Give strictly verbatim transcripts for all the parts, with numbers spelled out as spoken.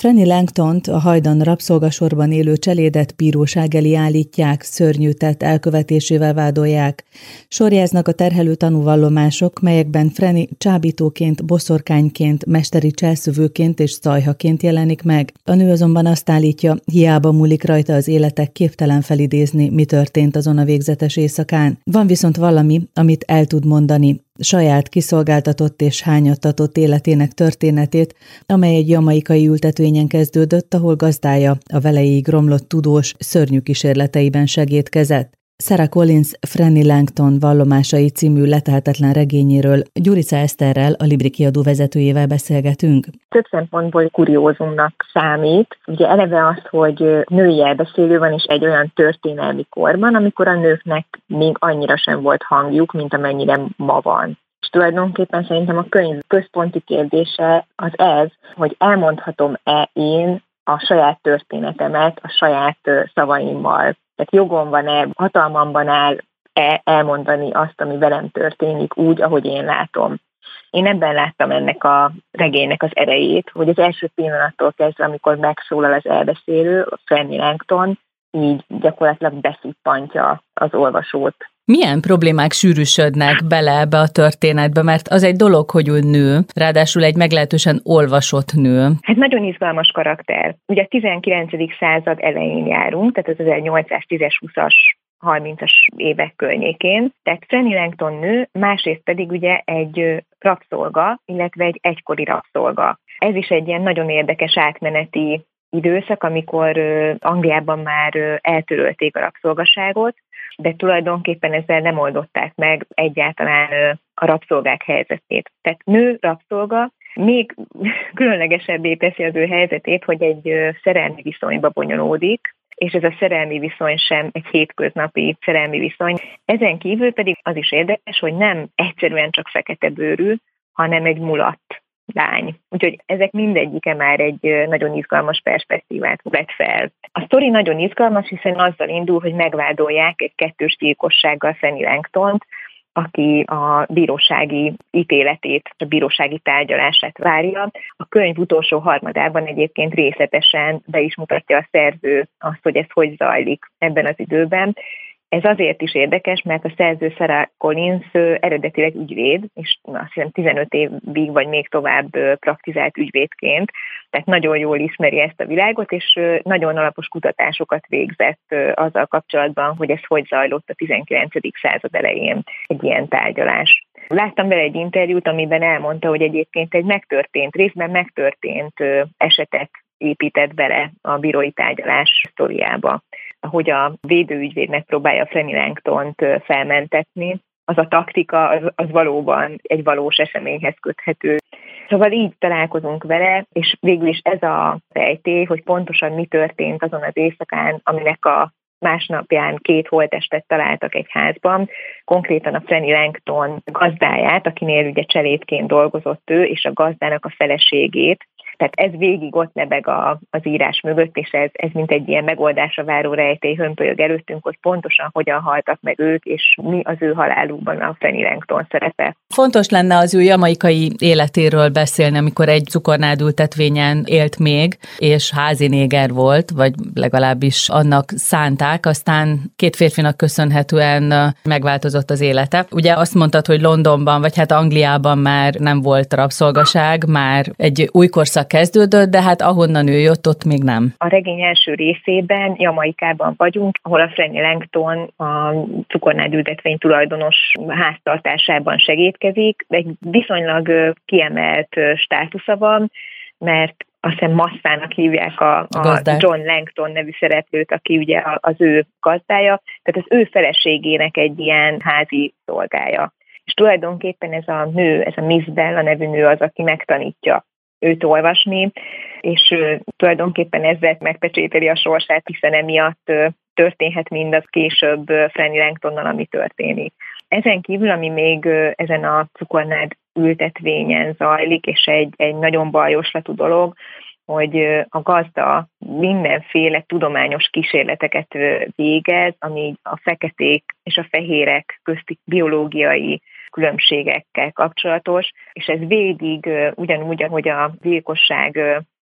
Franny Langtont, a hajdan rabszolgasorban élő cselédet bíróság elé állítják, szörnyű tett elkövetésével vádolják. Sorjáznak a terhelő tanúvallomások, melyekben Franny csábítóként, boszorkányként, mesteri cselszövőként és szajhaként jelenik meg. A nő azonban azt állítja, hiába múlik rajta az életek, képtelen felidézni, mi történt azon a végzetes éjszakán. Van viszont valami, amit el tud mondani, saját kiszolgáltatott és hányattatott életének történetét, amely egy jamaikai ültetvényen kezdődött, ahol gazdája a veleig romlott tudós szörnyű kísérleteiben segédkezett. Sarah Collins Franny Langton vallomásai című letehetetlen regényéről Gyurica Eszterrel, a Libri kiadó vezetőjével beszélgetünk. Több szempontból kuriózumnak számít. Ugye eleve az, hogy női elbeszélő van, és egy olyan történelmi korban, amikor a nőknek még annyira sem volt hangjuk, mint amennyire ma van. És tulajdonképpen szerintem a könyv központi kérdése az ez, hogy elmondhatom-e én a saját történetemet a saját szavaimmal. Tehát jogom van-e, hatalmamban áll-e elmondani azt, ami velem történik úgy, ahogy én látom. Én ebben láttam ennek a regénynek az erejét, hogy az első pillanattól kezdve, amikor megszólal az elbeszélő, a Franny Langton, így gyakorlatilag beszippantja az olvasót. Milyen problémák sűrűsödnek bele ebbe a történetbe, mert az egy dolog, hogy ő nő, ráadásul egy meglehetősen olvasott nő. Hát nagyon izgalmas karakter. Ugye a tizenkilencedik század elején járunk, tehát az ezernyolcszáztízes, húszas, harmincas évek környékén. Tehát Franny Langton nő, másrészt pedig ugye egy rabszolga, illetve egy egykori rabszolga. Ez is egy ilyen nagyon érdekes átmeneti időszak, amikor Angliában már eltörölték a rabszolgaságot, de tulajdonképpen ezzel nem oldották meg egyáltalán a rabszolgák helyzetét. Tehát nő rabszolga még különlegesebbé teszi az ő helyzetét, hogy egy szerelmi viszonyba bonyolódik, és ez a szerelmi viszony sem egy hétköznapi szerelmi viszony. Ezen kívül pedig az is érdekes, hogy nem egyszerűen csak fekete bőrű, hanem egy mulatt lány. Úgyhogy ezek mindegyike már egy nagyon izgalmas perspektívát vet fel. A sztori nagyon izgalmas, hiszen azzal indul, hogy megvádolják egy kettős gyilkossággal Franny Langtont, aki a bírósági ítéletét, a bírósági tárgyalását várja. A könyv utolsó harmadában egyébként részletesen be is mutatja a szerző azt, hogy ez hogy zajlik ebben az időben. Ez azért is érdekes, mert a szerző Sarah Collins eredetileg ügyvéd, és azt hiszem tizenöt évig vagy még tovább praktizált ügyvédként, tehát nagyon jól ismeri ezt a világot, és nagyon alapos kutatásokat végzett azzal kapcsolatban, hogy ez hogy zajlott a tizenkilencedik század elején egy ilyen tárgyalás. Láttam vele egy interjút, amiben elmondta, hogy egyébként egy megtörtént, részben megtörtént esetet épített bele a bírói tárgyalás sztoriába, ahogy a védőügyvéd megpróbálja Franny Langtont felmentetni. Az a taktika, az, az valóban egy valós eseményhez köthető. Szóval így találkozunk vele, és végül is ez a rejtély, hogy pontosan mi történt azon az éjszakán, aminek a másnapján két holttestet találtak egy házban, konkrétan a Franny Langton gazdáját, akinél ugye cselédként dolgozott ő, és a gazdának a feleségét. Tehát ez végig ott lebeg a, az írás mögött, és ez, ez mint egy ilyen megoldásra váró rejtély hömpölyög előttünk, hogy pontosan hogyan haltak meg ők, és mi az ő halálukban a Franny Langton szerepe. Fontos lenne az ő jamaikai életéről beszélni, amikor egy cukornádültetvényen élt még, és házinéger volt, vagy legalábbis annak szánták, aztán két férfinak köszönhetően megváltozott az élete. Ugye azt mondtad, hogy Londonban, vagy hát Angliában már nem volt rabszolgaság, már egy új korszak kezdődött, de hát ahonnan ő jött, ott még nem. A regény első részében Jamaikában vagyunk, ahol a Franny Langton a cukornádültetvény tulajdonos háztartásában segédkezik. Egy viszonylag kiemelt státusza van, mert azt hiszem Massának hívják a, a John Langton nevű szereplőt, aki ugye az ő gazdája, tehát az ő feleségének egy ilyen házi szolgája. És tulajdonképpen ez a nő, ez a Miss Bella nevű nő az, aki megtanítja őt olvasni, és ő, tulajdonképpen ezzel megpecsételi a sorsát, hiszen emiatt történhet mindaz később Franny Langtonnal, ami történik. Ezen kívül, ami még ezen a cukornád ültetvényen zajlik, és egy, egy nagyon bajoslatú dolog, hogy a gazda mindenféle tudományos kísérleteket végez, ami a feketék és a fehérek közti biológiai különbségekkel kapcsolatos, és ez végig ugyanúgy, ahogy a gyilkosság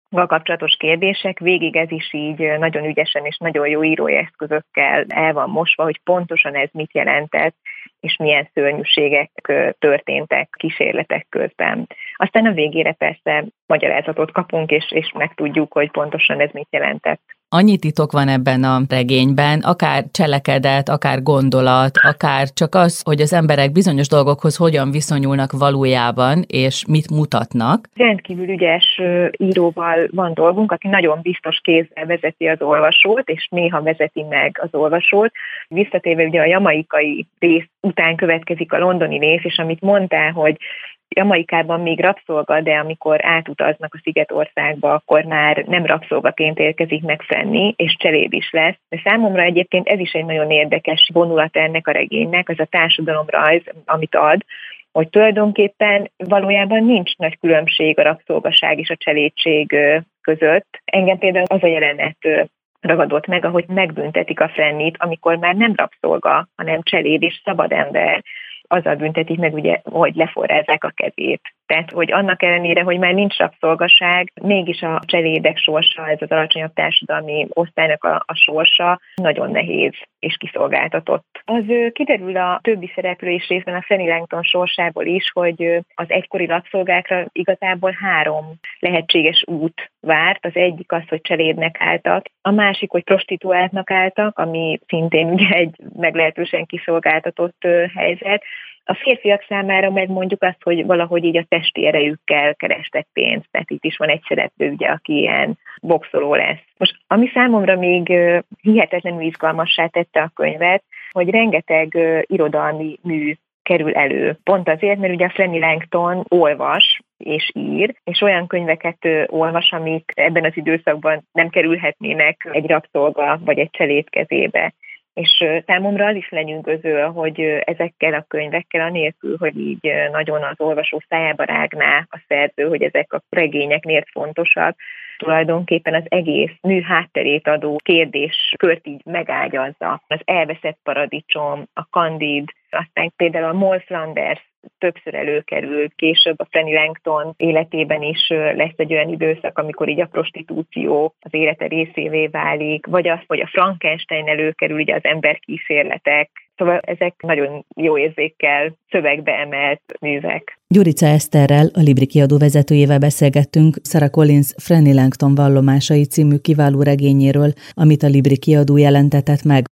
kapcsolatos kérdések, végig ez is így nagyon ügyesen és nagyon jó írói eszközökkel el van mosva, hogy pontosan ez mit jelentett, és milyen szörnyűségek történtek kísérletek közben. Aztán a végére persze magyarázatot kapunk, és, és megtudjuk, hogy pontosan ez mit jelentett. Annyi titok van ebben a regényben, akár cselekedet, akár gondolat, akár csak az, hogy az emberek bizonyos dolgokhoz hogyan viszonyulnak valójában, és mit mutatnak. Rendkívül ügyes íróval van dolgunk, aki nagyon biztos kézzel vezeti az olvasót, és néha vezeti meg az olvasót. Visszatérve ugye a jamaikai rész után következik a londoni rész, és amit mondtál, hogy Jamaikában még rabszolga, de amikor átutaznak a Szigetországba, akkor már nem rabszolgaként érkezik meg Franny, és cseléd is lesz. De számomra egyébként ez is egy nagyon érdekes vonulat ennek a regénynek, az a társadalomrajz, amit ad, hogy tulajdonképpen valójában nincs nagy különbség a rabszolgaság és a cselédség között. Engem például az a jelenet ragadott meg, ahogy megbüntetik a Frannyt, amikor már nem rabszolga, hanem cseléd és szabad ember. Azzal büntetik meg, ugye, hogy leforrázzák a kezét. Tehát, hogy annak ellenére, hogy már nincs rabszolgaság, mégis a cselédek sorsa, ez az alacsonyabb társadalmi osztálynak a, a sorsa nagyon nehéz és kiszolgáltatott. Az kiderül a többi szereplő is részben a Franny Langton sorsából is, hogy az egykori rabszolgákra igazából három lehetséges út várt. Az egyik az, hogy cselédnek álltak, a másik, hogy prostituáltnak álltak, ami szintén ugye egy meglehetősen kiszolgáltatott helyzet. A férfiak számára meg mondjuk azt, hogy valahogy így a testi erejükkel kerestek pénzt, tehát itt is van egy szereplő, ugye, aki ilyen boxoló lesz. Most ami számomra még hihetetlenül izgalmassá tette a könyvet, hogy rengeteg irodalmi mű kerül elő. Pont azért, mert ugye a Franny Langton olvas és ír, és olyan könyveket olvas, amik ebben az időszakban nem kerülhetnének egy rabszolga vagy egy cseléd kezébe. És számomra az is lenyűgöző, hogy ezekkel a könyvekkel, anélkül, hogy így nagyon az olvasó szájába rágná a szerző, hogy ezek a regények miért fontosak, tulajdonképpen az egész mű hátterét adó kérdéskört így megágyazza. Az elveszett paradicsom, a Candide, aztán például a Moll Flanders többször előkerül, később a Franny Langton életében is lesz egy olyan időszak, amikor így a prostitúció az élete részévé válik, vagy az, hogy a Frankenstein előkerül, ugye az emberkísérletek. Szóval ezek nagyon jó érzékkel szövegbe emelt művek. Gyurica Eszterrel, a Libri kiadó vezetőjével beszélgettünk Sarah Collins Franny Langton vallomásai című kiváló regényéről, amit a Libri kiadó jelentetett meg.